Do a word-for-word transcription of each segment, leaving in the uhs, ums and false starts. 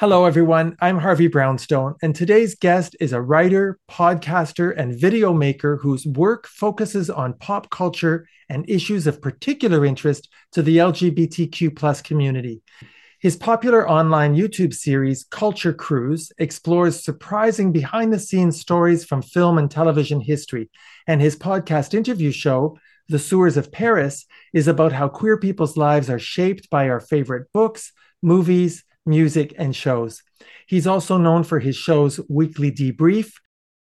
Hello, everyone. I'm Harvey Brownstone, and today's guest is a writer, podcaster, and video maker whose work focuses on pop culture and issues of particular interest to the L G B T Q plus community. His popular online YouTube series, Culture Cruise, explores surprising behind the scenes stories from film and television history. And his podcast interview show, The Sewers of Paris, is about how queer people's lives are shaped by our favorite books, movies, music, and shows. He's also known for his shows Weekly Debrief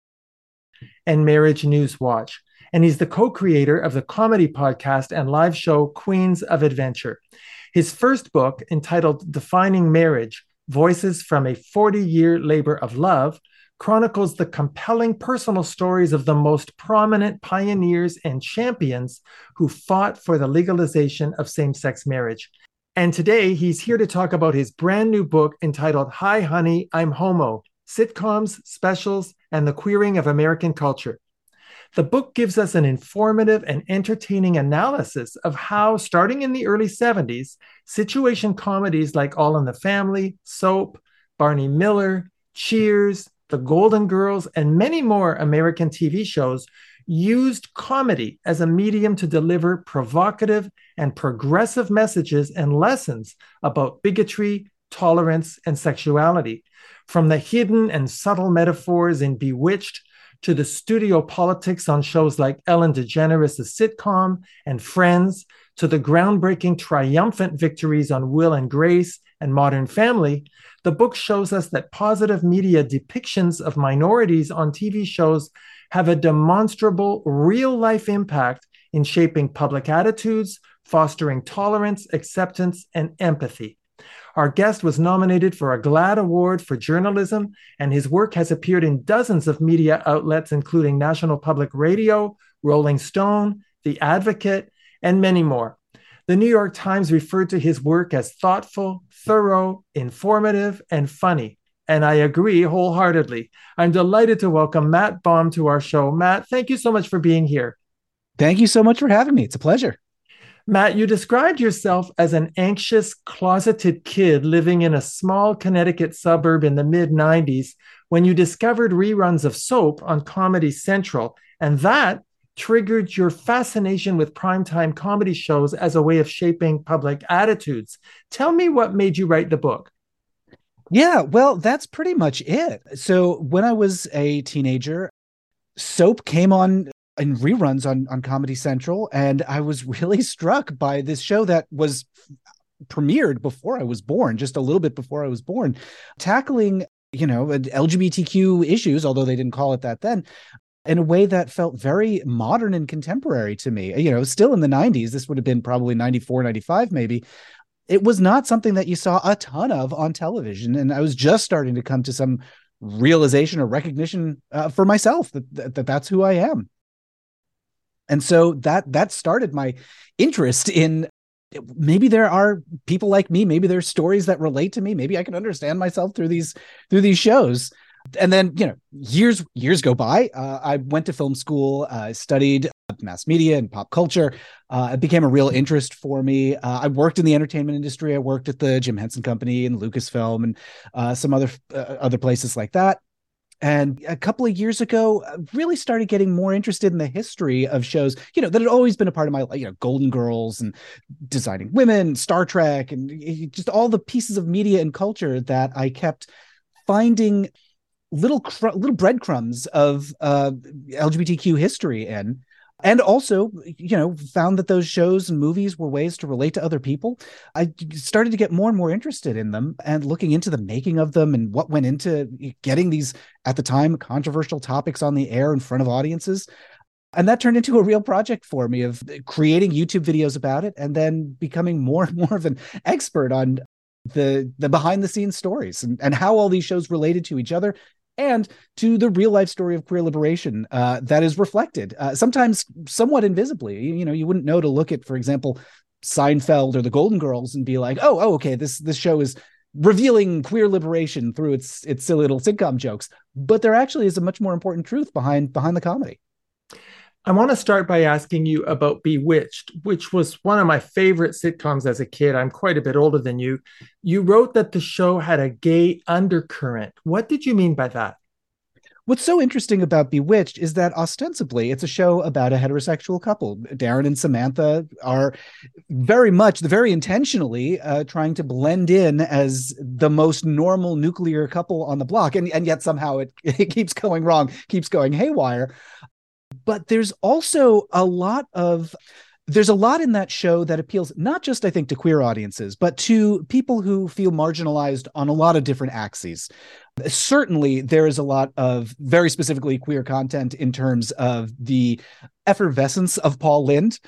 and Marriage News Watch. And he's the co-creator of the comedy podcast and live show Queens of Adventure. His first book, entitled Defining Marriage, Voices from a forty-year Labor of Love, chronicles the compelling personal stories of the most prominent pioneers and champions who fought for the legalization of same-sex marriage. And today, he's here to talk about his brand new book entitled Hi, Honey, I'm Homo, Sitcoms, Specials, and the Queering of American Culture. The book gives us an informative and entertaining analysis of how, starting in the early seventies, situation comedies like All in the Family, Soap, Barney Miller, Cheers, The Golden Girls, and many more American T V shows used comedy as a medium to deliver provocative and progressive messages and lessons about bigotry, tolerance, and sexuality. From the hidden and subtle metaphors in Bewitched to the studio politics on shows like Ellen DeGeneres' sitcom and Friends, to the groundbreaking triumphant victories on Will and Grace and Modern Family, the book shows us that positive media depictions of minorities on T V shows have a demonstrable real-life impact in shaping public attitudes, fostering tolerance, acceptance, and empathy. Our guest was nominated for a GLAAD Award for journalism, and his work has appeared in dozens of media outlets, including National Public Radio, Rolling Stone, The Advocate, and many more. The New York Times referred to his work as thoughtful, thorough, informative, and funny. And I agree wholeheartedly. I'm delighted to welcome Matt Baum to our show. Matt, thank you so much for being here. Thank you so much for having me. It's a pleasure. Matt, you described yourself as an anxious, closeted kid living in a small Connecticut suburb in the mid nineties when you discovered reruns of Soap on Comedy Central, and that triggered your fascination with primetime comedy shows as a way of shaping public attitudes. Tell me what made you write the book. Yeah, well, that's pretty much it. So when I was a teenager, Soap came on in reruns on, on Comedy Central, and I was really struck by this show that was premiered before I was born, just a little bit before I was born, tackling, you know, L G B T Q issues, although they didn't call it that then, in a way that felt very modern and contemporary to me. You know, still in the nineties, this would have been probably ninety-four, ninety-five, maybe. It was not something that you saw a ton of on television. And I was just starting to come to some realization or recognition uh, for myself that, that, that that's who I am. And so that that started my interest in maybe there are people like me, maybe there's stories that relate to me, maybe I can understand myself through these through these shows. And then, you know, years years go by. Uh, I went to film school, uh, studied mass media and pop culture. Uh, it became a real interest for me. Uh, I worked in the entertainment industry. I worked at the Jim Henson Company and Lucasfilm and uh, some other uh, other places like that. And a couple of years ago, I really started getting more interested in the history of shows, you know, that had always been a part of my life, you know, Golden Girls and Designing Women, Star Trek, and just all the pieces of media and culture that I kept finding little cr- little breadcrumbs of uh, L G B T Q history in. And also, you know, found that those shows and movies were ways to relate to other people. I started to get more and more interested in them and looking into the making of them and what went into getting these, at the time, controversial topics on the air in front of audiences. And that turned into a real project for me of creating YouTube videos about it and then becoming more and more of an expert on the, the behind the scenes stories and, and how all these shows related to each other and to the real life story of queer liberation uh, that is reflected, uh, sometimes somewhat invisibly. You, you know, you wouldn't know to look at, for example, Seinfeld or the Golden Girls and be like, oh, oh, okay, this this show is revealing queer liberation through its its silly little sitcom jokes. But there actually is a much more important truth behind behind the comedy. I want to start by asking you about Bewitched, which was one of my favorite sitcoms as a kid. I'm quite a bit older than you. You wrote that the show had a gay undercurrent. What did you mean by that? What's so interesting about Bewitched is that ostensibly it's a show about a heterosexual couple. Darren and Samantha are very much, very intentionally uh, trying to blend in as the most normal nuclear couple on the block. And, and yet somehow it, it keeps going wrong, keeps going haywire. But there's also a lot of there's a lot in that show that appeals not just, I think, to queer audiences, but to people who feel marginalized on a lot of different axes. Certainly, there is a lot of very specifically queer content in terms of the effervescence of Paul Lynde.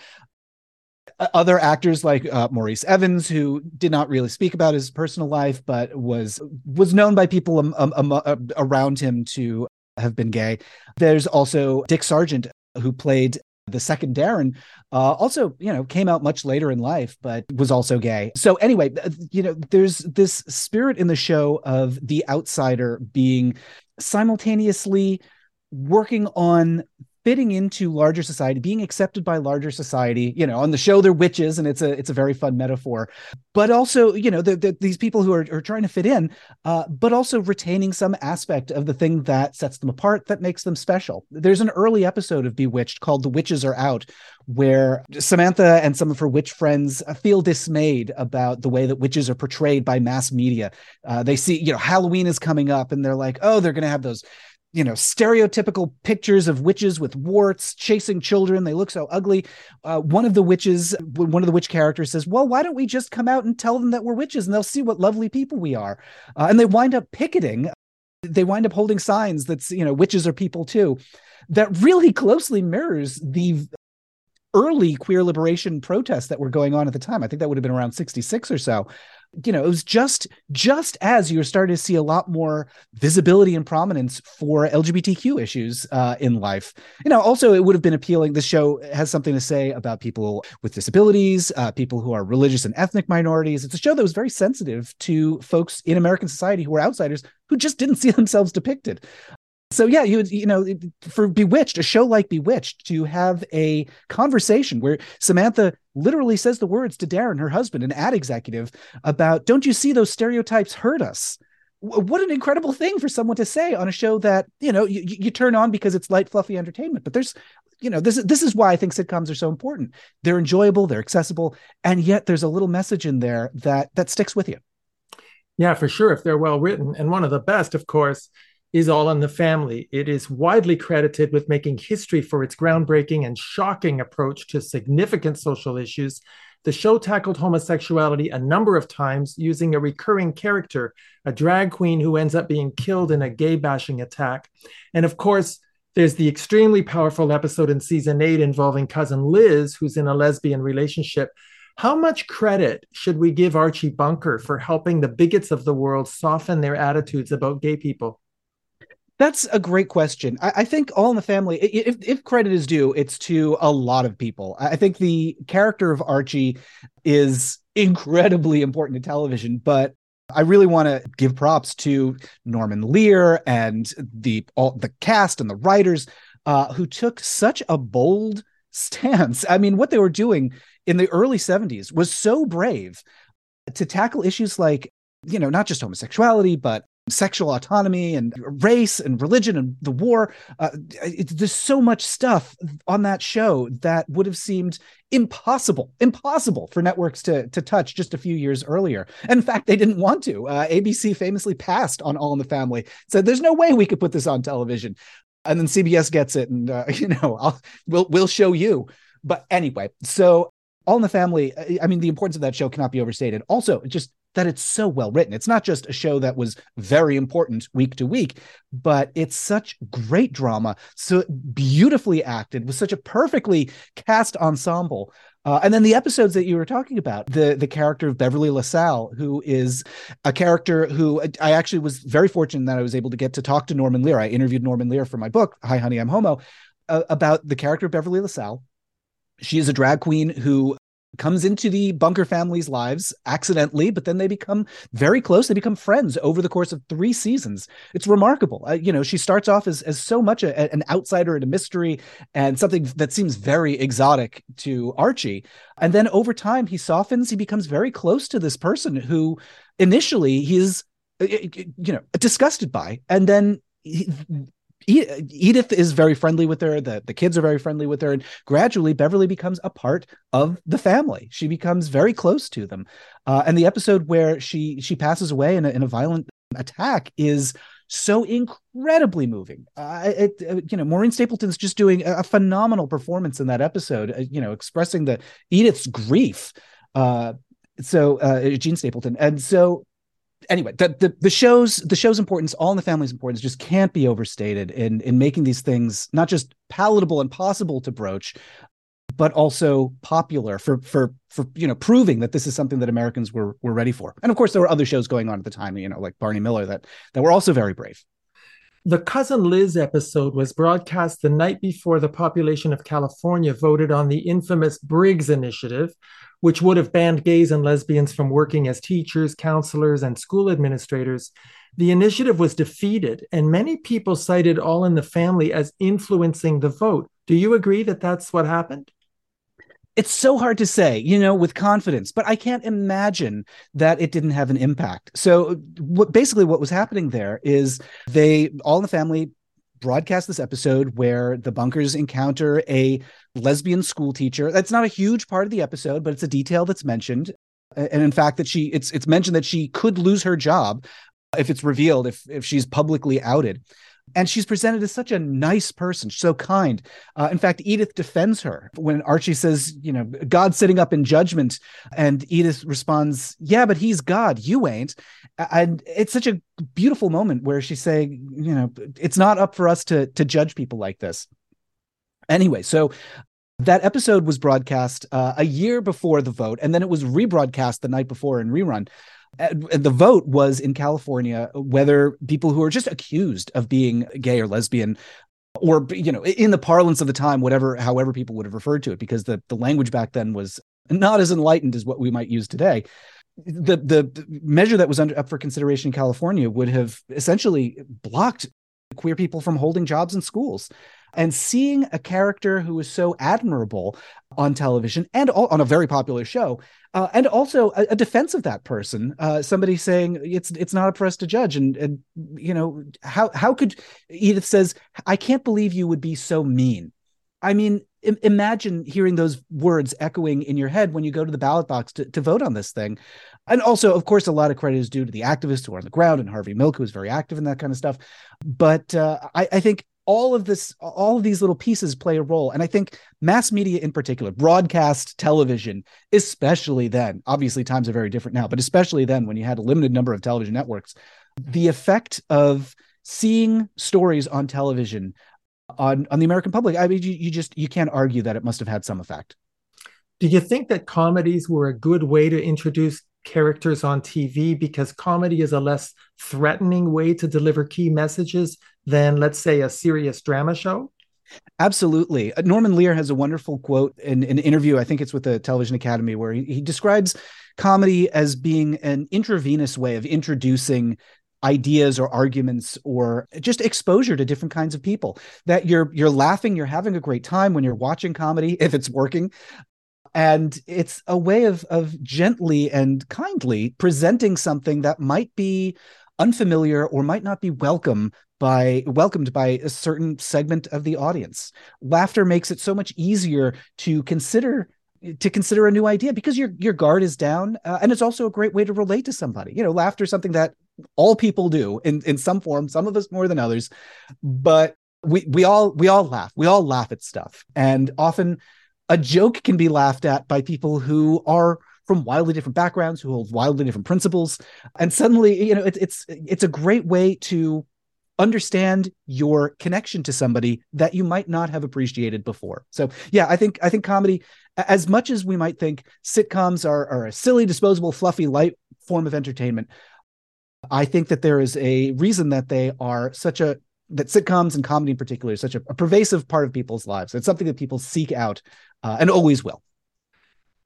Other actors like uh, Maurice Evans, who did not really speak about his personal life, but was was known by people um, um, um, around him to have been gay. There's also Dick Sargent, who played the second Darren, uh, also, you know, came out much later in life, but was also gay. So anyway, you know, there's this spirit in the show of the outsider being simultaneously working on fitting into larger society, being accepted by larger society. You know, on the show they're witches, and it's a it's a very fun metaphor. But also, you know, the, the, these people who are, are trying to fit in, uh, but also retaining some aspect of the thing that sets them apart, that makes them special. There's an early episode of Bewitched called "The Witches Are Out," where Samantha and some of her witch friends feel dismayed about the way that witches are portrayed by mass media. Uh, they see, you know, Halloween is coming up, and they're like, oh, they're going to have those, you know, stereotypical pictures of witches with warts chasing children. They look so ugly. Uh, one of the witches, one of the witch characters says, well, why don't we just come out and tell them that we're witches and they'll see what lovely people we are. Uh, and they wind up picketing. They wind up holding signs that's, you know, witches are people too. That really closely mirrors the early queer liberation protests that were going on at the time. I think that would have been around sixty-six or so. You know, it was just just as you were starting to see a lot more visibility and prominence for L G B T Q issues uh, in life. You know, also it would have been appealing. This show has something to say about people with disabilities, uh, people who are religious and ethnic minorities. It's a show that was very sensitive to folks in American society who were outsiders who just didn't see themselves depicted. So yeah, you you know, for Bewitched, a show like Bewitched, to have a conversation where Samantha literally says the words to Darren, her husband, an ad executive, about, don't you see those stereotypes hurt us? What an incredible thing for someone to say on a show that, you know, you, you turn on because it's light, fluffy entertainment. But there's, you know, this, this is why I think sitcoms are so important. They're enjoyable, they're accessible, and yet there's a little message in there that that sticks with you. Yeah, for sure, if they're well written. And one of the best, of course, is All in the Family. It is widely credited with making history for its groundbreaking and shocking approach to significant social issues. The show tackled homosexuality a number of times using a recurring character, a drag queen who ends up being killed in a gay bashing attack. And of course, there's the extremely powerful episode in season eight involving cousin Liz, who's in a lesbian relationship. How much credit should we give Archie Bunker for helping the bigots of the world soften their attitudes about gay people? That's a great question. I, I think All in the Family, if, if credit is due, it's to a lot of people. I think the character of Archie is incredibly important to television, but I really want to give props to Norman Lear and the all, the cast and the writers uh, who took such a bold stance. I mean, what they were doing in the early seventies was so brave to tackle issues like, you know, not just homosexuality, but sexual autonomy and race and religion and the war. Uh, it, there's so much stuff on that show that would have seemed impossible, impossible for networks to, to touch just a few years earlier. And in fact, they didn't want to. Uh, A B C famously passed on All in the Family, said there's no way we could put this on television. And then C B S gets it, and uh, you know, I'll, we'll we'll show you. But anyway, so All in the Family, I mean, the importance of that show cannot be overstated. Also, just that it's so well written. It's not just a show that was very important week to week, but it's such great drama, so beautifully acted, with such a perfectly cast ensemble. Uh, and then the episodes that you were talking about, the, the character of Beverly LaSalle, who is a character who I actually was very fortunate that I was able to get to talk to Norman Lear. I interviewed Norman Lear for my book, Hi, Honey, I'm Homo, uh, about the character of Beverly LaSalle. She is a drag queen who comes into the Bunker family's lives accidentally, but then they become very close. They become friends over the course of three seasons. It's remarkable. Uh, you know, she starts off as, as so much a, an outsider and a mystery and something that seems very exotic to Archie. And then over time, he softens. He becomes very close to this person who initially he's, you know, disgusted by. And then he, Edith is very friendly with her. The, the kids are very friendly with her. And gradually, Beverly becomes a part of the family. She becomes very close to them. Uh, and the episode where she she passes away in a, in a violent attack is so incredibly moving. Uh, it, uh, you know, Maureen Stapleton's just doing a, a phenomenal performance in that episode, uh, you know, expressing the Edith's grief. Uh, so uh, Jean Stapleton. And so anyway, the, the the show's the show's importance, All in the Family's importance, just can't be overstated in in making these things not just palatable and possible to broach, but also popular for for for you know proving that this is something that Americans were were ready for. And of course, there were other shows going on at the time, you know, like Barney Miller, that that were also very brave. The Cousin Liz episode was broadcast the night before the population of California voted on the infamous Briggs Initiative, which would have banned gays and lesbians from working as teachers, counselors, and school administrators. The initiative was defeated, and many people cited All in the Family as influencing the vote. Do you agree that that's what happened? It's so hard to say, you know, with confidence, but I can't imagine that it didn't have an impact. So what basically what was happening there is they, All in the Family, broadcast this episode where the Bunkers encounter a lesbian school teacher. That's not a huge part of the episode, but it's a detail that's mentioned. And in fact, that she it's it's mentioned that she could lose her job if it's revealed, if if she's publicly outed. And she's presented as such a nice person, so kind. Uh, in fact, Edith defends her when Archie says, you know, God's sitting up in judgment. And Edith responds, yeah, but he's God. You ain't. And it's such a beautiful moment where she's saying, you know, it's not up for us to, to judge people like this. Anyway, so that episode was broadcast uh, a year before the vote, and then it was rebroadcast the night before in rerun. The vote was in California whether people who are just accused of being gay or lesbian, or, you know, in the parlance of the time, whatever, however people would have referred to it, because the, the language back then was not as enlightened as what we might use today. The, the measure that was under, up for consideration in California would have essentially blocked queer people from holding jobs in schools. And seeing a character who is so admirable on television and all, on a very popular show, uh, and also a, a defense of that person, uh, somebody saying it's it's not up for us to judge. And, and you know, how how could Edith says, I can't believe you would be so mean. I mean, im- imagine hearing those words echoing in your head when you go to the ballot box to, to vote on this thing. And also, of course, a lot of credit is due to the activists who are on the ground, and Harvey Milk, who is very active in that kind of stuff. But uh, I, I think all of this, all of these little pieces play a role. And I think mass media in particular, broadcast television, especially then, obviously times are very different now, but especially then when you had a limited number of television networks, the effect of seeing stories on television on, on the American public, I mean, you, you just, you can't argue that it must have had some effect. Do you think that comedies were a good way to introduce characters on T V, because comedy is a less threatening way to deliver key messages than, let's say, a serious drama show? Absolutely. Norman Lear has a wonderful quote in, in an interview, I think it's with the Television Academy, where he, he describes comedy as being an intravenous way of introducing ideas or arguments or just exposure to different kinds of people. That you're you're laughing, you're having a great time when you're watching comedy, if it's working. And it's a way of of gently and kindly presenting something that might be unfamiliar or might not be welcome by welcomed by a certain segment of the audience. Laughter makes it so much easier to consider to consider a new idea because your your guard is down, uh, and it's also a great way to relate to somebody. You know, laughter is something that all people do in in some form, some of us more than others, but we we all we all laugh. We all laugh at stuff, and often a joke can be laughed at by people who are from wildly different backgrounds, who hold wildly different principles, and suddenly, you know, it's it's it's a great way to understand your connection to somebody that you might not have appreciated before. So yeah, I think I think comedy, as much as we might think sitcoms are, are a silly, disposable, fluffy, light form of entertainment, I think that there is a reason that they are such a that sitcoms and comedy in particular is such a, a pervasive part of people's lives. It's something that people seek out uh, and always will.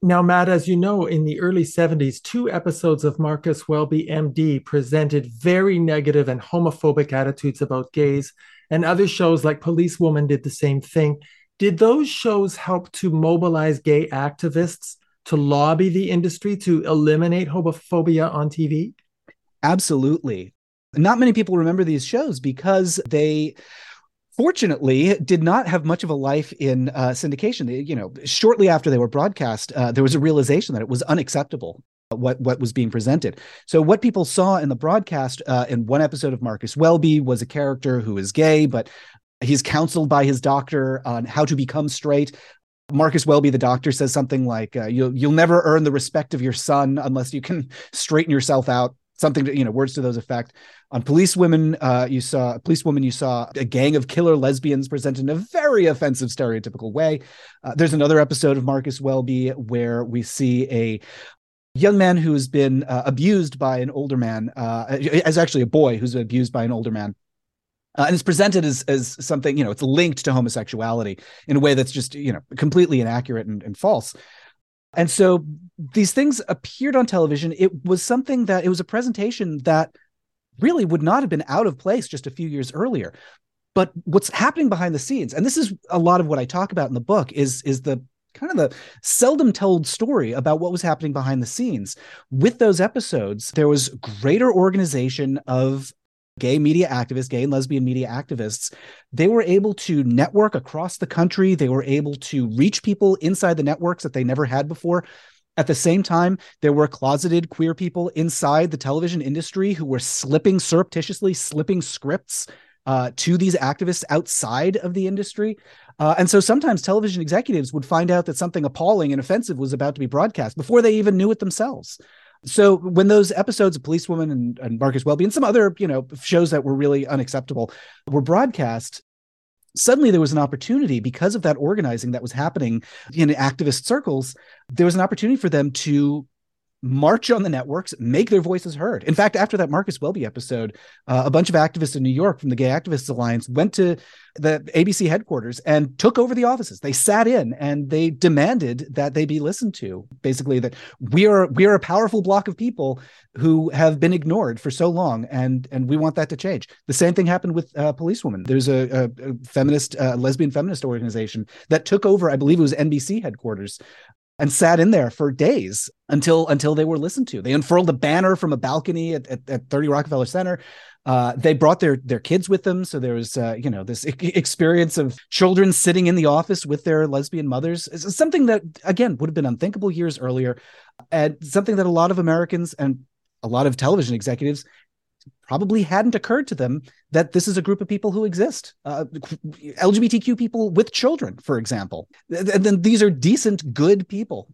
Now, Matt, as you know, in the early seventies, two episodes of Marcus Welby, M D, presented very negative and homophobic attitudes about gays, and other shows like Policewoman did the same thing. Did those shows help to mobilize gay activists to lobby the industry to eliminate homophobia on T V? Absolutely. Not many people remember these shows because they fortunately did not have much of a life in uh, syndication. They, you know, shortly after they were broadcast, uh, there was a realization that it was unacceptable what what was being presented. So what people saw in the broadcast uh, in one episode of Marcus Welby was a character who is gay, but he's counseled by his doctor on how to become straight. Marcus Welby, the doctor, says something like, uh, "You'll you'll never earn the respect of your son unless you can straighten yourself out." Something to, you know, words to those effect. On Policewoman, uh, you saw Policewoman, you saw a gang of killer lesbians presented in a very offensive, stereotypical way. Uh, there's another episode of Marcus Welby where we see a young man who's been uh, abused by an older man, uh, as actually a boy who's been abused by an older man. Uh, and it's presented as as something, you know, it's linked to homosexuality in a way that's just, you know, completely inaccurate and, and false. And so these things appeared on television. It was something that it was a presentation that really would not have been out of place just a few years earlier. But what's happening behind the scenes, and this is a lot of what I talk about in the book, is, is the kind of the seldom told story about what was happening behind the scenes. With those episodes, there was greater organization of gay media activists, gay and lesbian media activists. They were able to network across the country. They were able to reach people inside the networks that they never had before. At the same time, there were closeted queer people inside the television industry who were slipping surreptitiously, slipping scripts uh, to these activists outside of the industry. Uh, and so sometimes television executives would find out that something appalling and offensive was about to be broadcast before they even knew it themselves. So when those episodes of Policewoman and, and Marcus Welby and some other, you know, shows that were really unacceptable were broadcast, suddenly there was an opportunity because of that organizing that was happening in activist circles. There was an opportunity for them to march on the networks, make their voices heard. In fact, after that Marcus Welby episode, uh, a bunch of activists in New York from the Gay Activists Alliance went to the A B C headquarters and took over the offices. They sat in and they demanded that they be listened to. Basically, that we are we are a powerful block of people who have been ignored for so long, and and we want that to change. The same thing happened with uh, Policewoman. There's a, a, a feminist, uh, lesbian feminist organization that took over, I believe it was N B C headquarters, and sat in there for days until until they were listened to. They unfurled a banner from a balcony at, at, at thirty Rockefeller Center. Uh, they brought their their kids with them, so there was uh, you know this experience of children sitting in the office with their lesbian mothers. It's something that again would have been unthinkable years earlier, and something that a lot of Americans and a lot of television executives probably hadn't occurred to them that this is a group of people who exist. Uh, L G B T Q people with children, for example. And then these are decent, good people.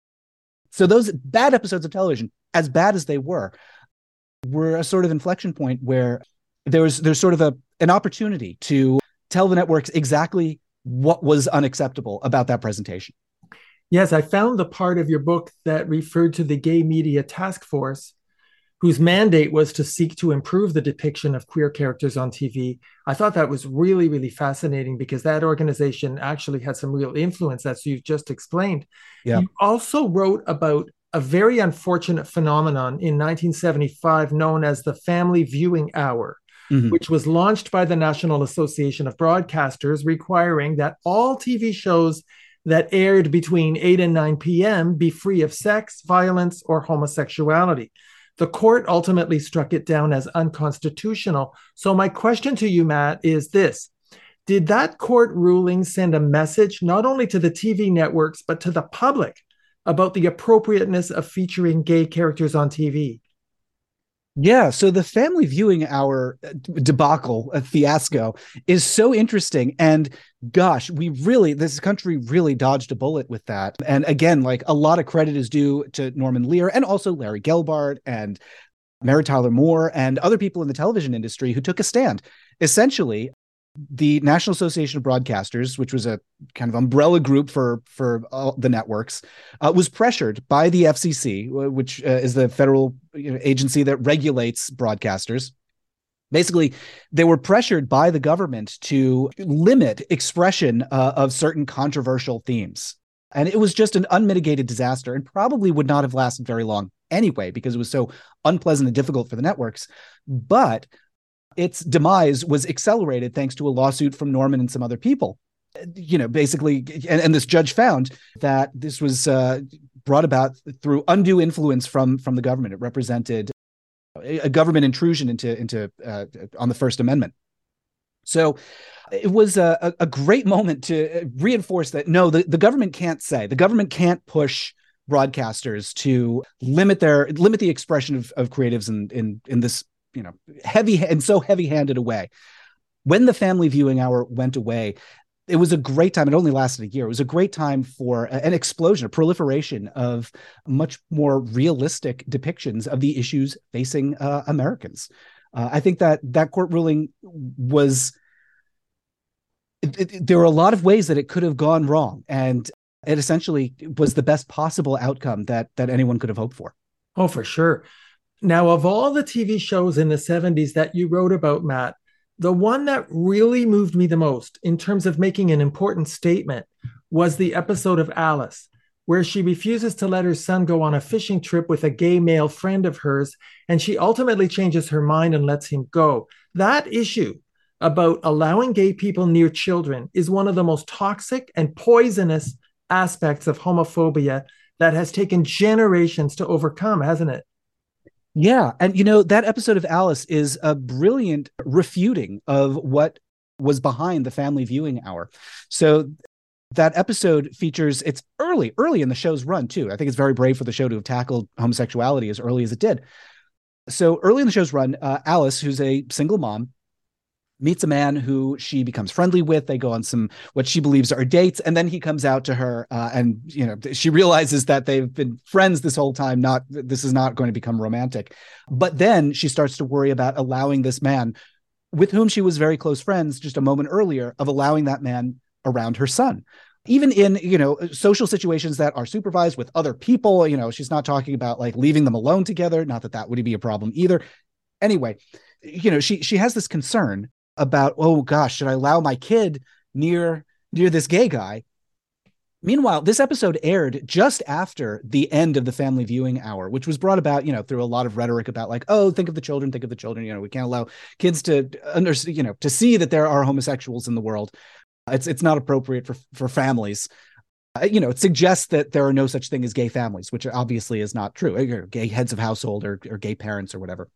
So those bad episodes of television, as bad as they were, were a sort of inflection point where there was there's sort of a an opportunity to tell the networks exactly what was unacceptable about that presentation. Yes, I found the part of your book that referred to the Gay Media Task Force, whose mandate was to seek to improve the depiction of queer characters on T V. I thought that was really, really fascinating because that organization actually had some real influence, as you've just explained. Yeah. You also wrote about a very unfortunate phenomenon in nineteen seventy-five known as the Family Viewing Hour, mm-hmm. which was launched by the National Association of Broadcasters, requiring that all T V shows that aired between eight and nine p.m. be free of sex, violence, or homosexuality. The court ultimately struck it down as unconstitutional. So my question to you, Matt, is this. Did that court ruling send a message not only to the T V networks, but to the public about the appropriateness of featuring gay characters on T V? Yeah, so the Family Viewing Hour debacle, a fiasco, is so interesting. And gosh, we really, this country really dodged a bullet with that. And again, like a lot of credit is due to Norman Lear and also Larry Gelbart and Mary Tyler Moore and other people in the television industry who took a stand. Essentially, the National Association of Broadcasters, which was a kind of umbrella group for for uh, the networks, uh, was pressured by the F C C, which uh, is the federal you know, agency that regulates broadcasters. Basically, they were pressured by the government to limit expression uh, of certain controversial themes. And it was just an unmitigated disaster and probably would not have lasted very long anyway, because it was so unpleasant and difficult for the networks. But its demise was accelerated thanks to a lawsuit from Norman and some other people. You know, basically, and, and this judge found that this was uh, brought about through undue influence from, from the government. It represented a, a government intrusion into, into uh, on the First Amendment. So it was a, a great moment to reinforce that, no, the, the government can't say, the government can't push broadcasters to limit their limit the expression of, of creatives in, in, in this, you know, heavy and so heavy-handed a way. When the family viewing hour went away, it was a great time. It only lasted a year. It was a great time for an explosion, a proliferation of much more realistic depictions of the issues facing uh, Americans. Uh, I think that that court ruling was, it, it, there were a lot of ways that it could have gone wrong. And it essentially was the best possible outcome that that anyone could have hoped for. Oh, for sure. Now, of all the T V shows in the seventies that you wrote about, Matt, the one that really moved me the most in terms of making an important statement was the episode of Alice, where she refuses to let her son go on a fishing trip with a gay male friend of hers, and she ultimately changes her mind and lets him go. That issue about allowing gay people near children is one of the most toxic and poisonous aspects of homophobia that has taken generations to overcome, hasn't it? Yeah. And, you know, that episode of Alice is a brilliant refuting of what was behind the family viewing hour. So that episode features, it's early, early in the show's run, too. I think it's very brave for the show to have tackled homosexuality as early as it did. So early in the show's run, uh, Alice, who's a single mom, meets a man who she becomes friendly with. They go on some, what she believes are dates. And then he comes out to her uh, and, you know, she realizes that they've been friends this whole time. Not, this is not going to become romantic. But then she starts to worry about allowing this man with whom she was very close friends just a moment earlier, of allowing that man around her son. Even in, you know, social situations that are supervised with other people, you know, she's not talking about like leaving them alone together. Not that that would be a problem either. Anyway, you know, she, she has this concern about, oh gosh, should I allow my kid near near this gay guy? Meanwhile, this episode aired just after the end of the family viewing hour, which was brought about, you know, through a lot of rhetoric about like, oh, think of the children, think of the children. You know, we can't allow kids to under, you know, to see that there are homosexuals in the world. It's it's not appropriate for for families. Uh, you know, it suggests that there are no such thing as gay families, which obviously is not true. Or gay heads of household or, or gay parents or whatever.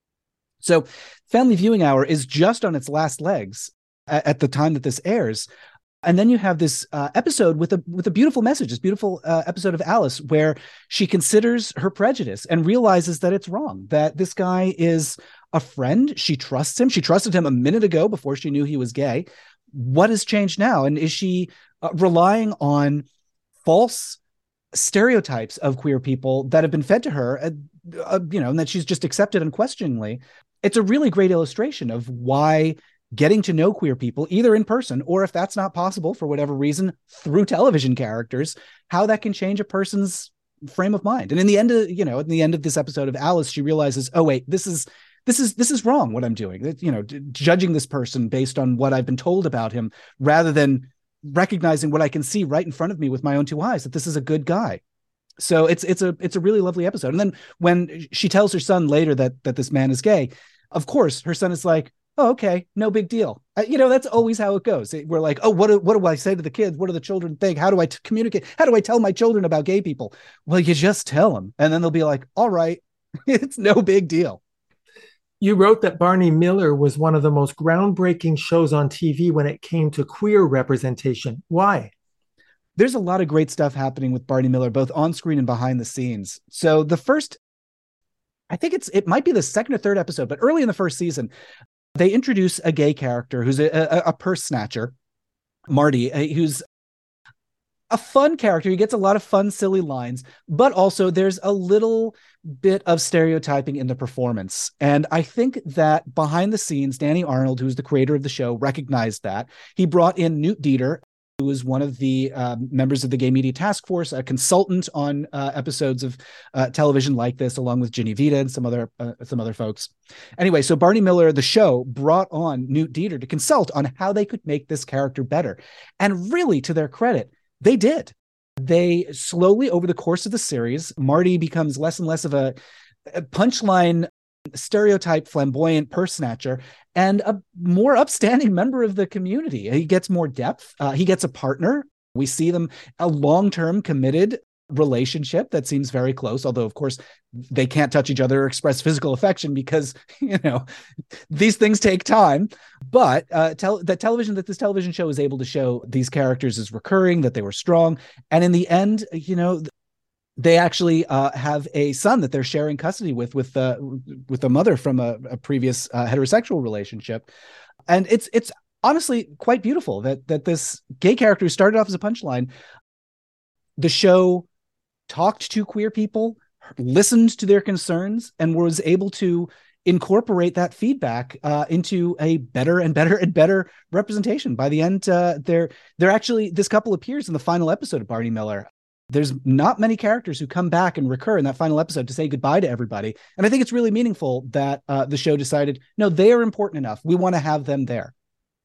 So family viewing hour is just on its last legs at, at the time that this airs. And then you have this uh, episode with a with a beautiful message, this beautiful uh, episode of Alice, where she considers her prejudice and realizes that it's wrong, that this guy is a friend. She trusts him. She trusted him a minute ago before she knew he was gay. What has changed now? And is she uh, relying on false stereotypes of queer people that have been fed to her, uh, uh, you know, and that she's just accepted unquestioningly? It's a really great illustration of why getting to know queer people, either in person or if that's not possible for whatever reason, through television characters, how that can change a person's frame of mind. And in the end of, you know, in the end of this episode of Alice, she realizes, oh, wait, this is this is this is wrong what I'm doing. You know, judging this person based on what I've been told about him rather than recognizing what I can see right in front of me with my own two eyes, that this is a good guy. So it's it's a it's a really lovely episode. And then when she tells her son later that that this man is gay, of course, her son is like, oh, okay, no big deal. Uh, you know, that's always how it goes. We're like, oh, what do, what do I say to the kids? What do the children think? How do I t- communicate? How do I tell my children about gay people? Well, you just tell them. And then they'll be like, all right, it's no big deal. You wrote that Barney Miller was one of the most groundbreaking shows on T V when it came to queer representation. Why? There's a lot of great stuff happening with Barney Miller, both on screen and behind the scenes. So the first, I think it's it might be the second or third episode, but early in the first season, they introduce a gay character who's a, a, a purse snatcher, Marty, who's a fun character. He gets a lot of fun, silly lines, but also there's a little bit of stereotyping in the performance. And I think that behind the scenes, Danny Arnold, who's the creator of the show, recognized that. He brought in Newt Dieter, who is one of the uh, members of the Gay Media Task Force, a consultant on uh, episodes of uh, television like this, along with Ginny Vita and some other uh, some other folks. Anyway, so Barney Miller, the show, brought on Newt Dieter to consult on how they could make this character better. And really, to their credit, they did. They slowly, over the course of the series, Marty becomes less and less of a, a punchline, stereotype, flamboyant purse snatcher and a more upstanding member of the community. He gets more depth. Uh, he gets a partner. We see them a long-term committed relationship that seems very close, although of course they can't touch each other or express physical affection because, you know, these things take time. But uh, tel- that television, that this television show is able to show these characters as recurring, that they were strong. And in the end, you know, they actually uh, have a son that they're sharing custody with, with, uh, with a mother from a, a previous uh, heterosexual relationship. And it's, it's honestly quite beautiful that, that this gay character started off as a punchline. The show talked to queer people, listened to their concerns, and was able to incorporate that feedback uh, into a better and better and better representation. By the end, uh, they're, they're actually, this couple appears in the final episode of Barney Miller. There's not many characters who come back and recur in that final episode to say goodbye to everybody. And I think it's really meaningful that uh, the show decided, no, they are important enough. We want to have them there.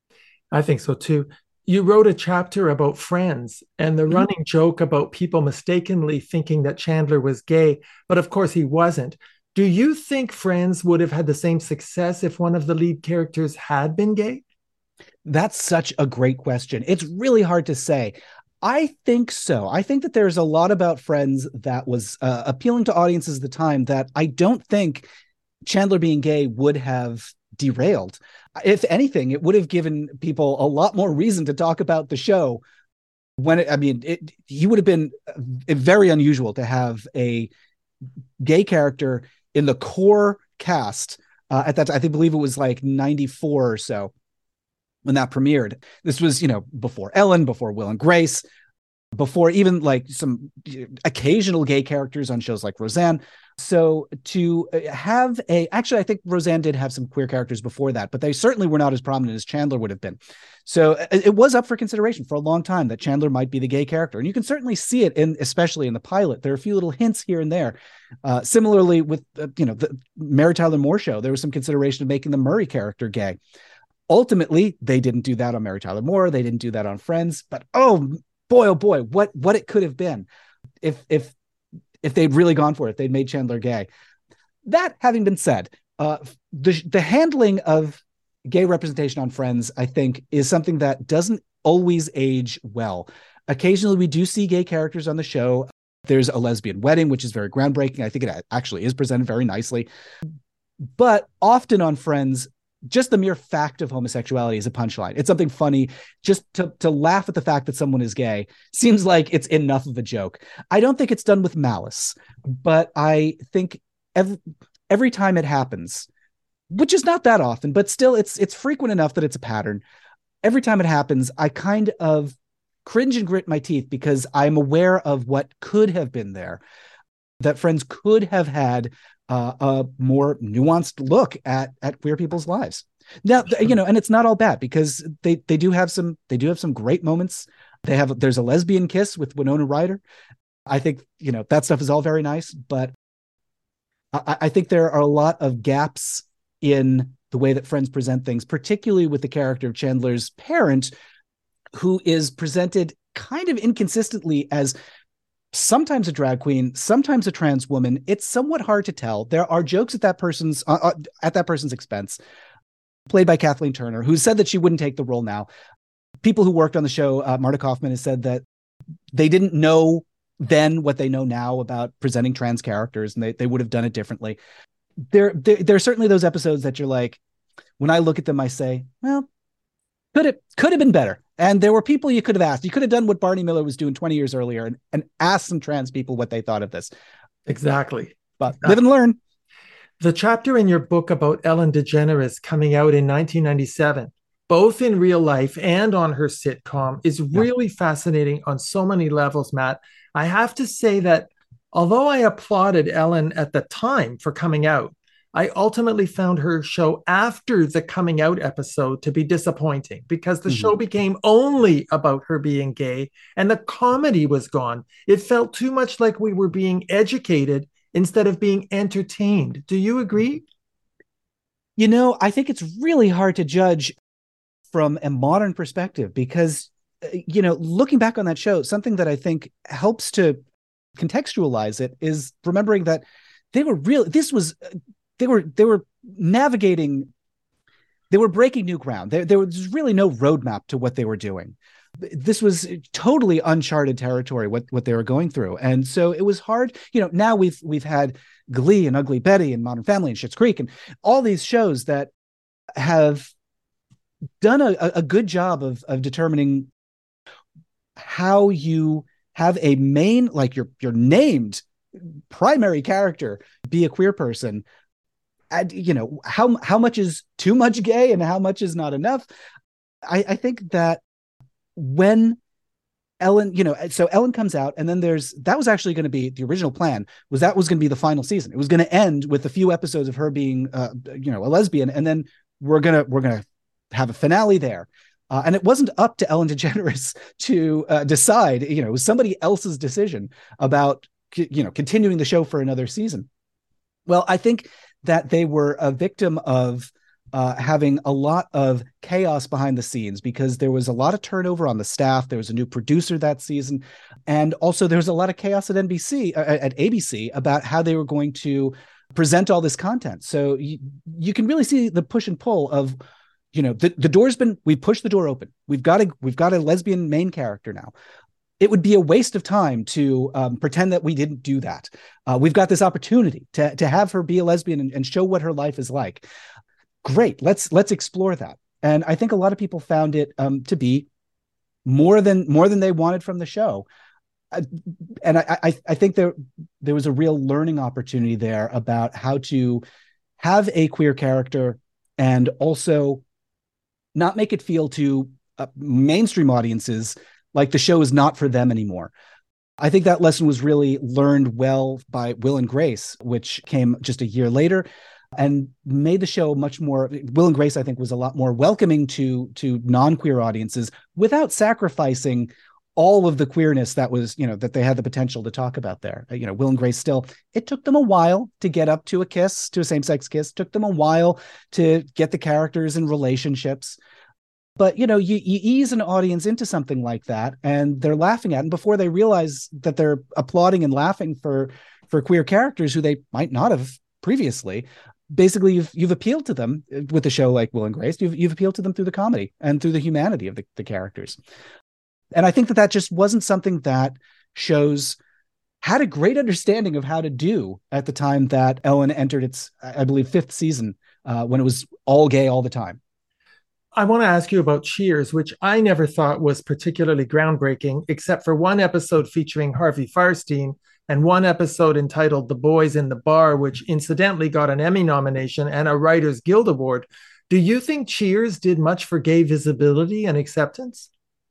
I think so too. You wrote a chapter about Friends and the mm-hmm. running joke about people mistakenly thinking that Chandler was gay, but of course he wasn't. Do you think Friends would have had the same success if one of the lead characters had been gay? That's such a great question. It's really hard to say. I think so. I think that there's a lot about Friends that was uh, appealing to audiences at the time that I don't think Chandler being gay would have derailed. If anything, it would have given people a lot more reason to talk about the show. When it, I mean, it, he would have been very unusual to have a gay character in the core cast uh, at that. I think, believe it was like ninety-four or so when that premiered. This was, you know, before Ellen, before Will and Grace, before even like some occasional gay characters on shows like Roseanne. So to have a, actually, I think Roseanne did have some queer characters before that, but they certainly were not as prominent as Chandler would have been. So it was up for consideration for a long time that Chandler might be the gay character. And you can certainly see it in, especially in the pilot. There are a few little hints here and there. Uh, similarly with, uh, you know, the Mary Tyler Moore show, there was some consideration of making the Murray character gay. Ultimately, they didn't do that on Mary Tyler Moore. They didn't do that on Friends, but oh boy, oh boy, what, what it could have been if, if, if they'd really gone for it, they'd made Chandler gay. That having been said, uh, the, the handling of gay representation on Friends, I think, is something that doesn't always age well. Occasionally, we do see gay characters on the show. There's a lesbian wedding, which is very groundbreaking. I think it actually is presented very nicely. But often on Friends, just the mere fact of homosexuality is a punchline. It's something funny. Just to, to laugh at the fact that someone is gay seems like it's enough of a joke. I don't think it's done with malice, but I think every, every time it happens, which is not that often, but still it's, it's frequent enough that it's a pattern. Every time it happens, I kind of cringe and grit my teeth because I'm aware of what could have been there, that Friends could have had Uh, a more nuanced look at at queer people's lives. Now, sure. you know, and it's not all bad because they they do have some they do have some great moments. They have there's a lesbian kiss with Winona Ryder. I think, you know, that stuff is all very nice, but I, I think there are a lot of gaps in the way that Friends present things, particularly with the character of Chandler's parent, who is presented kind of inconsistently as sometimes a drag queen, sometimes a trans woman. It's somewhat hard to tell. There are jokes at that person's uh, at that person's expense, played by Kathleen Turner, who said that she wouldn't take the role now. People who worked on the show, uh, Marta Kaufman, has said that they didn't know then what they know now about presenting trans characters, and they, they would have done it differently. There, there, there are certainly those episodes that you're like, when I look at them, I say, well, could it could have been better. And there were people you could have asked. You could have done what Barney Miller was doing twenty years earlier and, and asked some trans people what they thought of this. Exactly. But exactly. Live and learn. The chapter in your book about Ellen DeGeneres coming out in nineteen ninety-seven, both in real life and on her sitcom, is really yeah. fascinating on so many levels, Matt. I have to say that although I applauded Ellen at the time for coming out, I ultimately found her show after the coming out episode to be disappointing because the mm-hmm. show became only about her being gay and the comedy was gone. It felt too much like we were being educated instead of being entertained. Do you agree? You know, I think it's really hard to judge from a modern perspective because you know, looking back on that show, something that I think helps to contextualize it is remembering that they were really, this was, they were, they were navigating, they were breaking new ground. There, there was really no roadmap to what they were doing. This was totally uncharted territory, what, what they were going through. And so it was hard, you know, now we've, we've had Glee and Ugly Betty and Modern Family and Schitt's Creek and all these shows that have done a, a good job of, of determining how you have a main, like your, your named primary character be a queer person. And, you know, how, how much is too much gay and how much is not enough. I, I think that when Ellen, you know, so Ellen comes out and then there's, that was actually going to be the original plan was that was going to be the final season. It was going to end with a few episodes of her being, uh, you know, a lesbian. And then we're going to, we're going to have a finale there. Uh, and it wasn't up to Ellen DeGeneres to uh, decide, you know, it was somebody else's decision about, you know, continuing the show for another season. Well, I think that they were a victim of uh, having a lot of chaos behind the scenes because there was a lot of turnover on the staff. There was a new producer that season. And also there was a lot of chaos at N B C, uh, at A B C about how they were going to present all this content. So you, you can really see the push and pull of, you know, the, the door's been, we pushed the door open. We've got a, we've got a lesbian main character now. It would be a waste of time to um, pretend that we didn't do that. Uh, we've got this opportunity to, to have her be a lesbian and, and show what her life is like. Great. Let's, let's explore that. And I think a lot of people found it um, to be more than, more than they wanted from the show. Uh, and I, I, I think there, there was a real learning opportunity there about how to have a queer character and also not make it feel to uh, mainstream audiences like the show is not for them anymore. I think that lesson was really learned well by Will and Grace, which came just a year later and made the show much more, Will and Grace, I think, was a lot more welcoming to, to non-queer audiences without sacrificing all of the queerness that was, you know, that they had the potential to talk about there. You know, Will and Grace still, it took them a while to get up to a kiss, to a same-sex kiss. It took them a while to get the characters in relationships. But, you know, you, you ease an audience into something like that and they're laughing at it. And before they realize that they're applauding and laughing for, for queer characters who they might not have previously, basically you've, you've appealed to them with a show like Will and Grace. You've, you've appealed to them through the comedy and through the humanity of the, the characters. And I think that that just wasn't something that shows had a great understanding of how to do at the time that Ellen entered its, I believe, fifth season, uh, when it was all gay all the time. I want to ask you about Cheers, which I never thought was particularly groundbreaking, except for one episode featuring Harvey Fierstein and one episode entitled The Boys in the Bar, which incidentally got an Emmy nomination and a Writers Guild Award. Do you think Cheers did much for gay visibility and acceptance?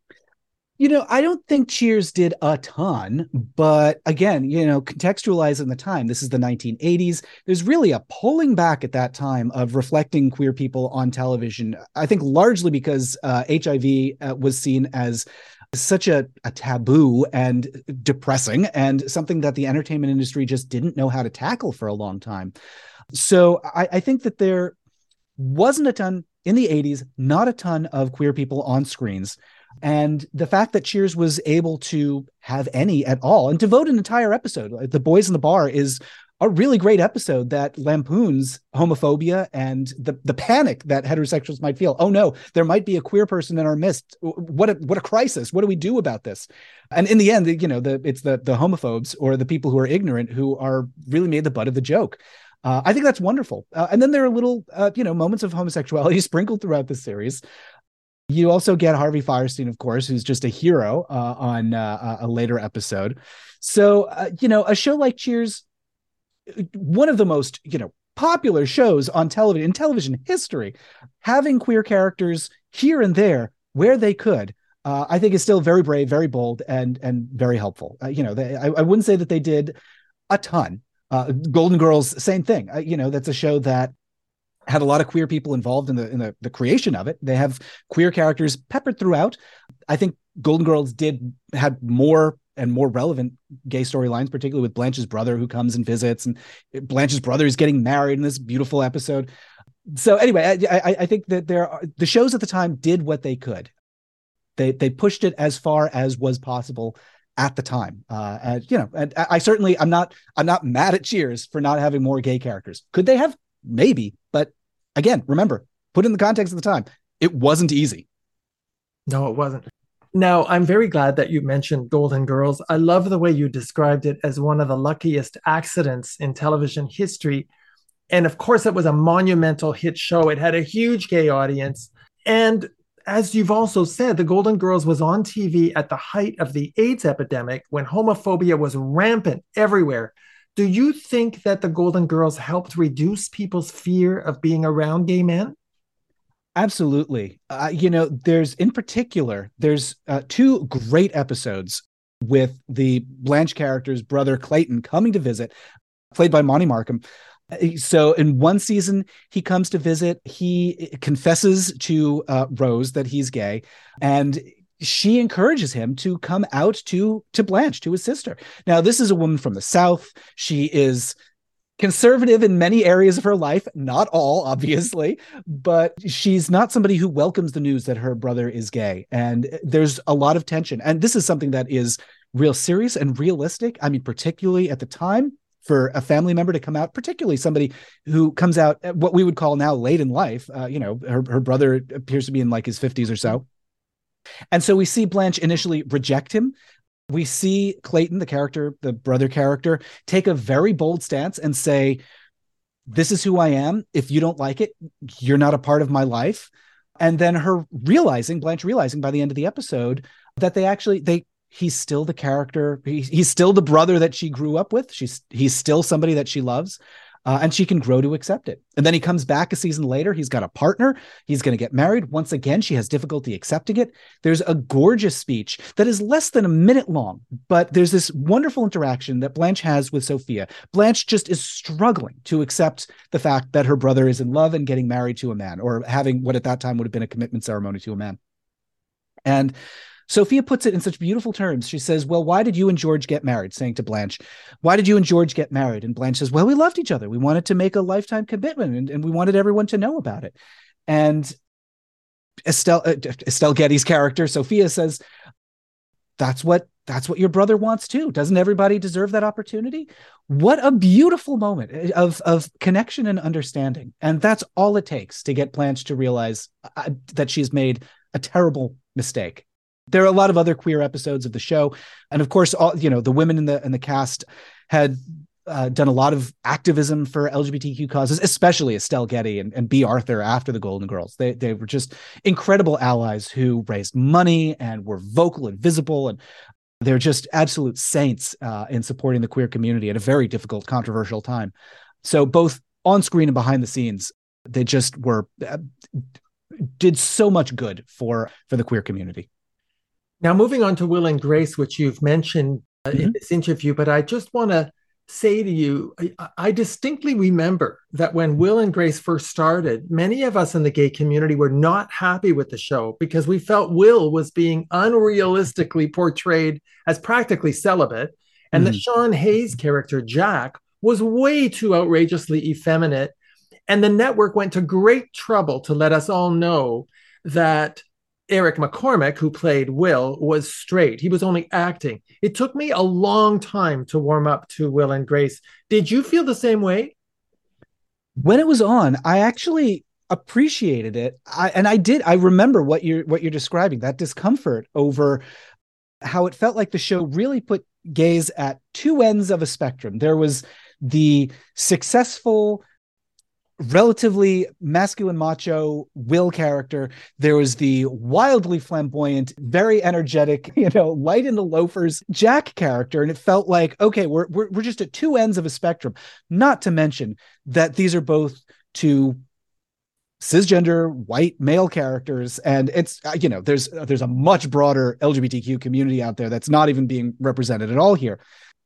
You know, I don't think Cheers did a ton, but again, you know, contextualizing the time, this is the nineteen eighties. There's really a pulling back at that time of reflecting queer people on television. I think largely because uh, H I V uh, was seen as such a, a taboo and depressing and something that the entertainment industry just didn't know how to tackle for a long time. So I, I think that there wasn't a ton in the eighties, not a ton of queer people on screens. And the fact that Cheers was able to have any at all and devote an entire episode, The Boys in the Bar, is a really great episode that lampoons homophobia and the, the panic that heterosexuals might feel. Oh no, there might be a queer person in our midst. What a, what a crisis. What do we do about this? And in the end, you know, the, it's the, the homophobes or the people who are ignorant who are really made the butt of the joke. Uh, I think that's wonderful. Uh, and then there are little, uh, you know, moments of homosexuality sprinkled throughout the series. You also get Harvey Fierstein, of course, who's just a hero uh, on uh, a later episode. So, uh, you know, a show like Cheers, one of the most, you know, popular shows on television, in television history, having queer characters here and there where they could, uh, I think is still very brave, very bold, and and very helpful. Uh, you know, they, I, I wouldn't say that they did a ton. Uh, Golden Girls, same thing. Uh, you know, that's a show that had a lot of queer people involved in the in the, the creation of it. They have queer characters peppered throughout. I think Golden Girls did had more and more relevant gay storylines, particularly with Blanche's brother who comes and visits, and Blanche's brother is getting married in this beautiful episode. So anyway, I, I, I think that there are, the shows at the time did what they could. They they pushed it as far as was possible at the time. Uh, and you know, and I certainly I'm not I'm not mad at Cheers for not having more gay characters. Could they have? Maybe, but again, remember, put in the context of the time, it wasn't easy. No, it wasn't. Now, I'm very glad that you mentioned Golden Girls. I love the way you described it as one of the luckiest accidents in television history. And of course, it was a monumental hit show. It had a huge gay audience. And as you've also said, The Golden Girls was on T V at the height of the AIDS epidemic when homophobia was rampant everywhere. Do you think that The Golden Girls helped reduce people's fear of being around gay men? Absolutely. Uh, you know, there's in particular, there's uh, two great episodes with the Blanche character's brother Clayton coming to visit, played by Monty Markham. So in one season, he comes to visit. He confesses to uh, Rose that he's gay, and she encourages him to come out to to Blanche, to his sister. Now, this is a woman from the South. She is conservative in many areas of her life, not all, obviously, but she's not somebody who welcomes the news that her brother is gay. And there's a lot of tension. And this is something that is real serious and realistic. I mean, particularly at the time, for a family member to come out, particularly somebody who comes out at what we would call now late in life. Uh, you know, her, her brother appears to be in like his fifties or so. And so we see Blanche initially reject him. We see Clayton, the character, the brother character, take a very bold stance and say, this is who I am. If you don't like it, you're not a part of my life. And then her realizing, Blanche realizing by the end of the episode that they actually, they, he's still the character. He, he's still the brother that she grew up with. She's, he's still somebody that she loves. Uh, and she can grow to accept it. And then he comes back a season later. He's got a partner. He's going to get married. Once again, she has difficulty accepting it. There's a gorgeous speech that is less than a minute long, but there's this wonderful interaction that Blanche has with Sophia. Blanche just is struggling to accept the fact that her brother is in love and getting married to a man, or having what at that time would have been a commitment ceremony to a man. And Sophia puts it in such beautiful terms. She says, well, why did you and George get married? Saying to Blanche, why did you and George get married? And Blanche says, well, we loved each other. We wanted to make a lifetime commitment, and, and we wanted everyone to know about it. And Estelle, uh, Estelle Getty's character, Sophia, says, that's what, that's what your brother wants too. Doesn't everybody deserve that opportunity? What a beautiful moment of, of connection and understanding. And that's all it takes to get Blanche to realize uh, that she's made a terrible mistake. There are a lot of other queer episodes of the show. And of course, all, you know, the women in the, in the cast had uh, done a lot of activism for L G B T Q causes, especially Estelle Getty and, and Bea Arthur after the Golden Girls. They, they were just incredible allies who raised money and were vocal and visible. And they're just absolute saints uh, in supporting the queer community at a very difficult, controversial time. So both on screen and behind the scenes, they just were, uh, did so much good for, for the queer community. Now, moving on to Will and Grace, which you've mentioned uh, mm-hmm. in this interview, but I just want to say to you, I, I distinctly remember that when Will and Grace first started, many of us in the gay community were not happy with the show because we felt Will was being unrealistically portrayed as practically celibate, and mm-hmm. that Sean Hayes' character, Jack, was way too outrageously effeminate. And the network went to great trouble to let us all know that Eric McCormack, who played Will, was straight. He was only acting. It took me a long time to warm up to Will and Grace. Did you feel the same way? When it was on, I actually appreciated it. I, and I did. I remember what you're what you're describing, that discomfort over how it felt like the show really put gays at two ends of a spectrum. There was the successful, relatively masculine macho Will character. There was the wildly flamboyant, very energetic, you know, light in the loafers Jack character. And it felt like, okay, we're, we're, we're just at two ends of a spectrum, not to mention that these are both two cisgender white male characters. And it's, you know, there's, there's a much broader L G B T Q community out there that's not even being represented at all here.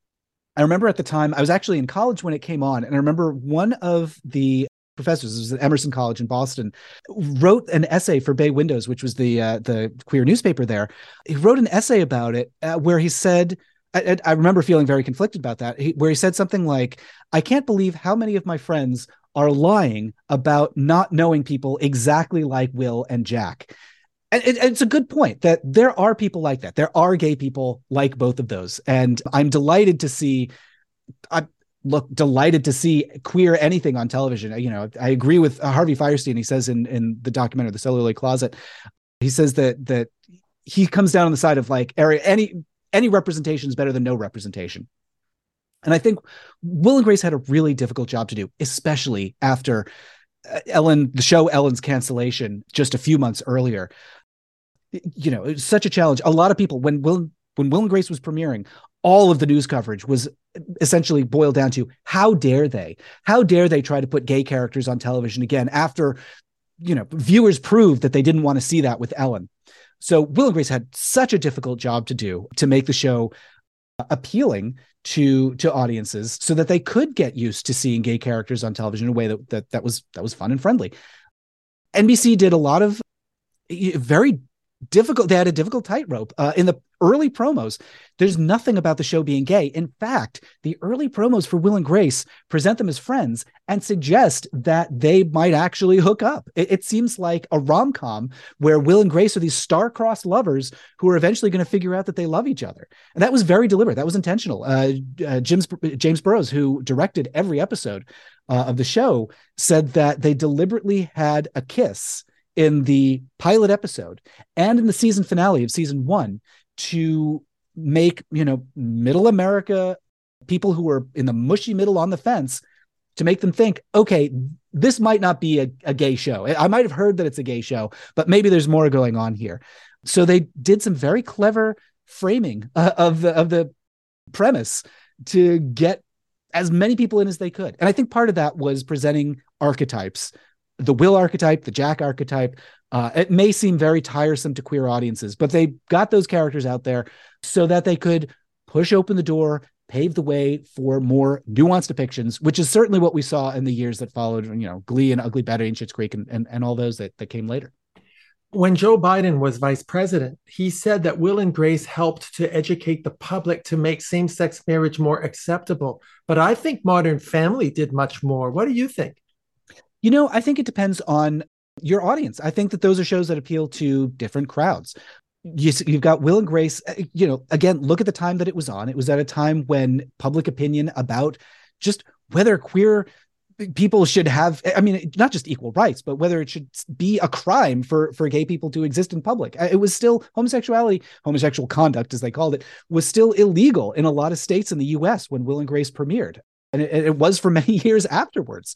I remember at the time, I was actually in college when it came on. And I remember one of the professors, it was at Emerson College in Boston, wrote an essay for Bay Windows, which was the uh, the queer newspaper there. He wrote an essay about it uh, where he said, I, I remember feeling very conflicted about that, he, where he said something like, I can't believe how many of my friends are lying about not knowing people exactly like Will and Jack. And it, it's a good point that there are people like that. There are gay people like both of those. And I'm delighted to see, I look delighted to see queer anything on television. You know, I agree with Harvey Fierstein. He says in, in the documentary, The Celluloid Closet, he says that, that he comes down on the side of like any, any representation is better than no representation. And I think Will and Grace had a really difficult job to do, especially after Ellen, the show Ellen's cancellation just a few months earlier. You know, it's such a challenge. A lot of people, when Will, when Will and Grace was premiering, all of the news coverage was essentially boiled down to how dare they? How dare they try to put gay characters on television again after, you know, viewers proved that they didn't want to see that with Ellen. So Will and Grace had such a difficult job to do to make the show appealing to to audiences so that they could get used to seeing gay characters on television in a way that that, that was that was fun and friendly. N B C did a lot of very difficult. They had a difficult tightrope uh, in the early promos. There's nothing about the show being gay. In fact, the early promos for Will and Grace present them as friends and suggest that they might actually hook up. It, it seems like a rom-com where Will and Grace are these star-crossed lovers who are eventually going to figure out that they love each other. And that was very deliberate. That was intentional. Uh, uh, James, James Burrows, who directed every episode uh, of the show, said that they deliberately had a kiss in the pilot episode and in the season finale of season one to make, you know, middle America, people who are in the mushy middle on the fence, to make them think, okay, this might not be a, a gay show. I might have heard that it's a gay show, but maybe there's more going on here. So they did some very clever framing uh, of the, of the premise to get as many people in as they could. And I think part of that was presenting archetypes. The Will archetype, the Jack archetype. Uh, it may seem very tiresome to queer audiences, but they got those characters out there so that they could push open the door, pave the way for more nuanced depictions, which is certainly what we saw in the years that followed, you know, Glee and Ugly Betty and Schitt's Creek and, and, and all those that, that came later. When Joe Biden was vice president, he said that Will and Grace helped to educate the public to make same-sex marriage more acceptable. But I think Modern Family did much more. What do you think? You know, I think it depends on your audience. I think that those are shows that appeal to different crowds. You, you've got Will and Grace, you know, again, look at the time that it was on. It was at a time when public opinion about just whether queer people should have, I mean, not just equal rights, but whether it should be a crime for, for gay people to exist in public. It was still homosexuality, homosexual conduct, as they called it, was still illegal in a lot of states in the U S when Will and Grace premiered. And it, it was for many years afterwards.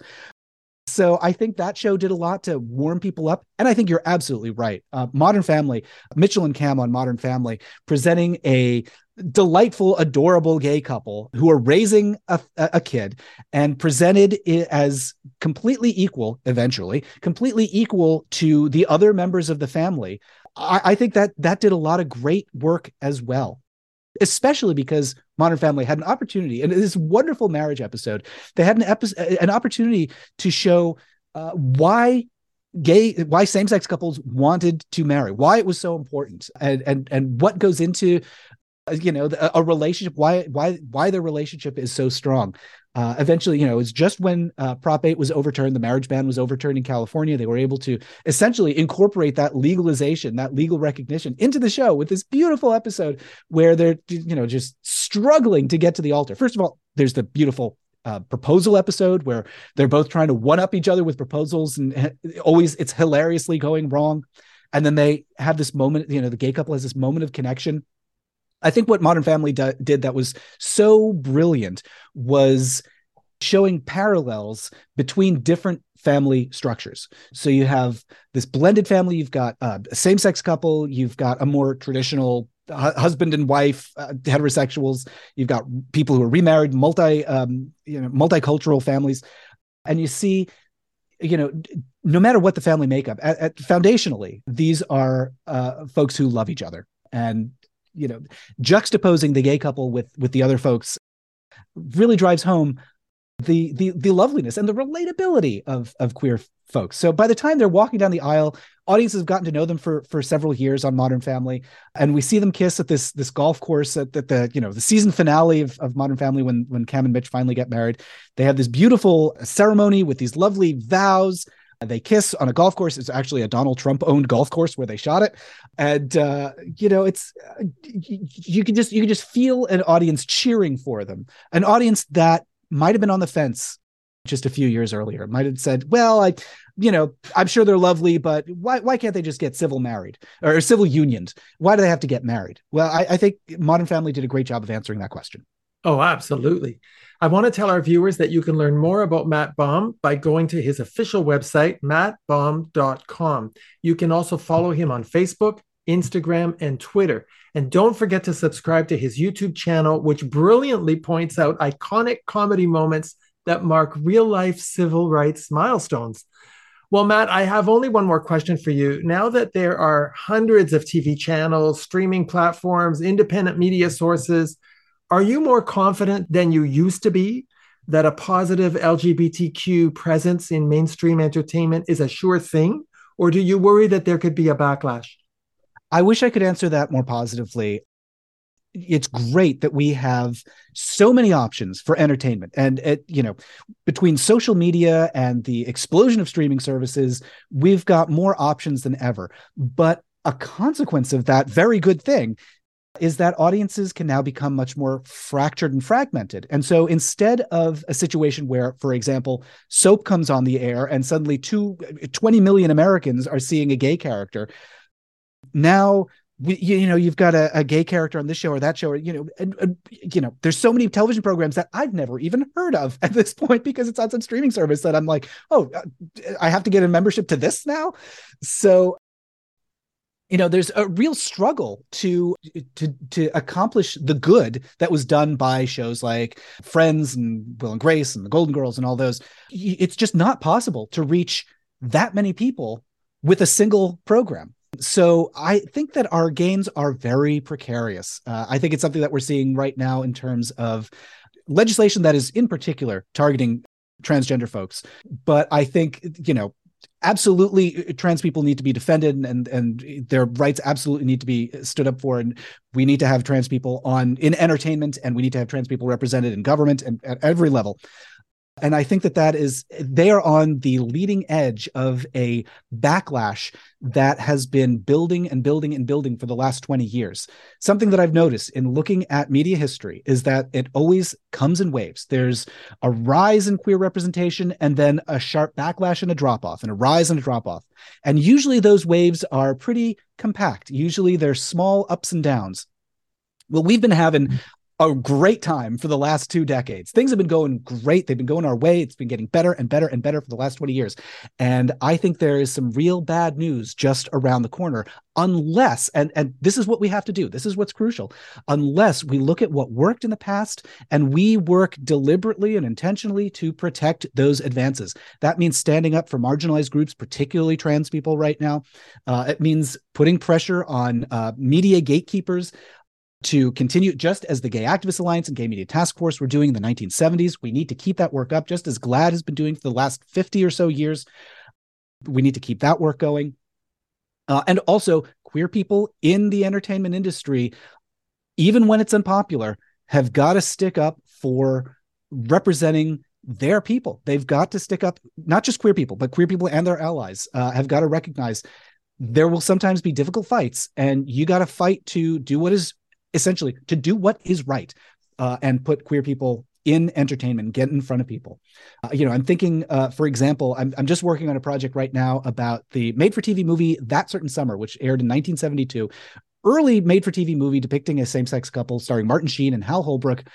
So I think that show did a lot to warm people up. And I think you're absolutely right. Uh, Modern Family, Mitchell and Cam on Modern Family, presenting a delightful, adorable gay couple who are raising a, a kid and presented it as completely equal, eventually, completely equal to the other members of the family. I, I think that that did a lot of great work as well. Especially because Modern Family had an opportunity, and this wonderful marriage episode, they had an episode, an opportunity to show uh, why gay, why same-sex couples wanted to marry, why it was so important, and and and what goes into, uh, you know, a, a relationship, why why why their relationship is so strong. Uh, eventually, you know, it's just when uh, Prop eight was overturned, the marriage ban was overturned in California, they were able to essentially incorporate that legalization, that legal recognition into the show with this beautiful episode where they're, you know, just struggling to get to the altar. First of all, there's the beautiful uh, proposal episode where they're both trying to one up each other with proposals, and always it's hilariously going wrong. And then they have this moment, you know, the gay couple has this moment of connection. I think what Modern Family do- did that was so brilliant was showing parallels between different family structures. So you have this blended family, you've got uh, a same-sex couple, you've got a more traditional hu- husband and wife, uh, heterosexuals, you've got people who are remarried, multi, um, you know, multicultural families. And you see, you know, no matter what the family makeup, at, at, foundationally, these are uh, folks who love each other. And you know, juxtaposing the gay couple with with the other folks really drives home the the the loveliness and the relatability of of queer folks. So by the time they're walking down the aisle, audiences have gotten to know them for for several years on Modern Family, and we see them kiss at this this golf course at, at the you know the season finale of, of Modern Family when when Cam and Mitch finally get married. They have this beautiful ceremony with these lovely vows. They kiss on a golf course. It's actually a Donald Trump owned golf course where they shot it. And, uh, you know, it's, uh, you can just, you can just feel an audience cheering for them, an audience that might've been on the fence just a few years earlier, might have said, well, I, you know, I'm sure they're lovely, but why, why can't they just get civil married or civil unions? Why do they have to get married? Well, I, I think Modern Family did a great job of answering that question. Oh, absolutely. I want to tell our viewers that you can learn more about Matt Baum by going to his official website, matt baum dot com. You can also follow him on Facebook, Instagram, and Twitter. And don't forget to subscribe to his YouTube channel, which brilliantly points out iconic comedy moments that mark real-life civil rights milestones. Well, Matt, I have only one more question for you. Now that there are hundreds of T V channels, streaming platforms, independent media sources, are you more confident than you used to be that a positive L G B T Q presence in mainstream entertainment is a sure thing? Or do you worry that there could be a backlash? I wish I could answer that more positively. It's great that we have so many options for entertainment. And, it, you know, between social media and the explosion of streaming services, we've got more options than ever. But a consequence of that very good thing is that audiences can now become much more fractured and fragmented. And so instead of a situation where, for example, Soap comes on the air and suddenly two, twenty million Americans are seeing a gay character, now, we, you know, you've got a, a gay character on this show or that show, or, you know, and, and, you know, there's so many television programs that I've never even heard of at this point because it's on some streaming service that I'm like, oh, I have to get a membership to this now. So, you know, there's a real struggle to to to accomplish the good that was done by shows like Friends and Will and Grace and The Golden Girls and all those. It's just not possible to reach that many people with a single program. So I think that our gains are very precarious. Uh, I think it's something that we're seeing right now in terms of legislation that is in particular targeting transgender folks. But I think, you know, absolutely, trans people need to be defended and, and their rights absolutely need to be stood up for. And we need to have trans people on in entertainment, and we need to have trans people represented in government and at every level. And I think that that is, they are on the leading edge of a backlash that has been building and building and building for the last twenty years. Something that I've noticed in looking at media history is that it always comes in waves. There's a rise in queer representation and then a sharp backlash and a drop off and a rise and a drop off. And usually those waves are pretty compact. Usually they're small ups and downs. Well, we've been having a great time for the last two decades. Things have been going great. They've been going our way. It's been getting better and better and better for the last twenty years. And I think there is some real bad news just around the corner, unless, and, and this is what we have to do. This is what's crucial. Unless we look at what worked in the past and we work deliberately and intentionally to protect those advances. That means standing up for marginalized groups, particularly trans people right now. Uh, it means putting pressure on uh, media gatekeepers to continue, just as the Gay Activist Alliance and Gay Media Task Force were doing in the nineteen seventies. We need to keep that work up, just as GLAAD has been doing for the last fifty or so years. We need to keep that work going. Uh, and also, queer people in the entertainment industry, even when it's unpopular, have got to stick up for representing their people. They've got to stick up, not just queer people, but queer people and their allies uh, have got to recognize there will sometimes be difficult fights, and you got to fight to do what is essentially to do what is right uh, and put queer people in entertainment, get in front of people. Uh, you know, I'm thinking, uh, for example, I'm, I'm just working on a project right now about the made-for-T V movie That Certain Summer, which aired in nineteen seventy-two. Early made-for-T V movie depicting a same-sex couple starring Martin Sheen and Hal Holbrook.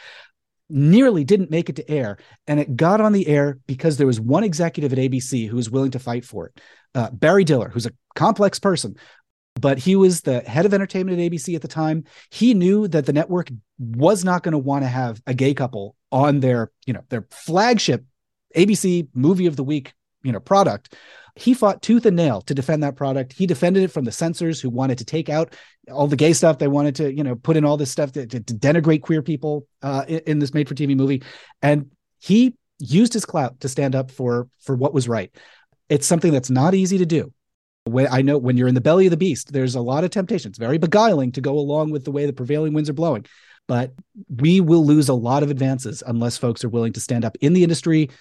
Nearly didn't make it to air, and it got on the air because there was one executive at A B C who was willing to fight for it. Uh, Barry Diller, who's a complex person, but he was the head of entertainment at A B C at the time. He knew that the network was not going to want to have a gay couple on their, you know, their flagship A B C movie of the week, you know, product. He fought tooth and nail to defend that product. He defended it from the censors who wanted to take out all the gay stuff. They wanted to, you know, put in all this stuff to, to, to denigrate queer people uh, in, in this made-for-T V movie. And he used his clout to stand up for, for what was right. It's something that's not easy to do. When, I know when you're in the belly of the beast, there's a lot of temptation. It's very beguiling to go along with the way the prevailing winds are blowing. But we will lose a lot of advances unless folks are willing to stand up in the industry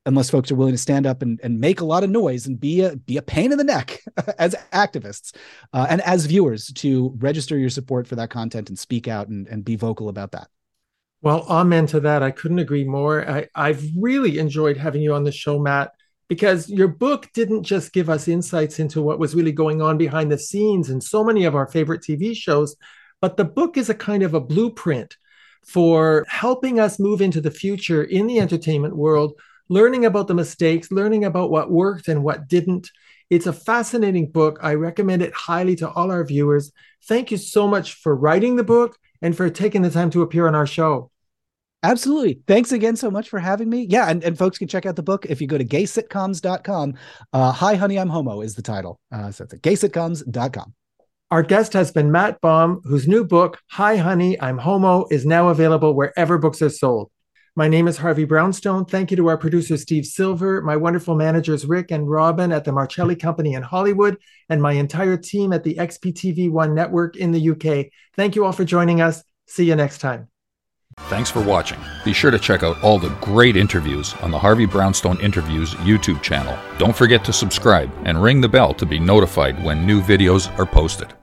unless folks are willing to stand up and, and make a lot of noise and be a be a pain in the neck as activists uh, and as viewers to register your support for that content and speak out and, and be vocal about that. Well, amen to that. I couldn't agree more. I, I've really enjoyed having you on the show, Matt, because your book didn't just give us insights into what was really going on behind the scenes in so many of our favorite T V shows, but the book is a kind of a blueprint for helping us move into the future in the entertainment world, learning about the mistakes, learning about what worked and what didn't. It's a fascinating book. I recommend it highly to all our viewers. Thank you so much for writing the book and for taking the time to appear on our show. Absolutely. Thanks again so much for having me. Yeah, and, and folks can check out the book if you go to gay sitcoms dot com. Uh, Hi, Honey, I'm Homo is the title. Uh, so it's at gay sitcoms dot com. Our guest has been Matt Baum, whose new book, Hi, Honey, I'm Homo, is now available wherever books are sold. My name is Harvey Brownstone. Thank you to our producer, Steve Silver, my wonderful managers, Rick and Robin at the Marcelli Company in Hollywood, and my entire team at the X P T V one network in the U K. Thank you all for joining us. See you next time. Thanks for watching. Be sure to check out all the great interviews on the Harvey Brownstone Interviews YouTube channel. Don't forget to subscribe and ring the bell to be notified when new videos are posted.